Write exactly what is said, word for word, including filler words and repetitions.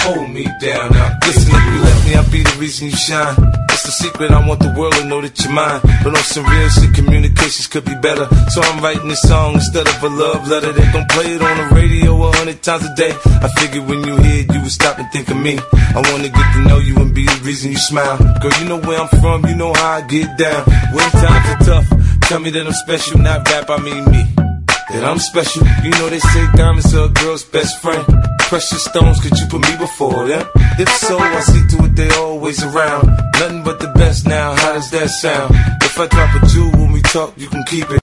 hold me down. Now listen, if you let me, I'll be the reason you shine. It's the secret, I want the world to know that you're mine. But on some real shit, communications could be better. So I'm writing this song instead of a love letter. They gon' play it on the radio a hundred times a day. I figured when you hear it, you would stop and think of me. I wanna get to know you and be the reason you smile. Girl, you know where I'm from, you know how I get down. When times are tough, tell me that I'm special, not rap, I mean me. That I'm special. You know they say diamonds are a girl's best friend. Precious stones, could you put me before them? If so, I see to it they always around. Nothing but the best now, how does that sound? If I drop a jewel when we talk, you can keep it.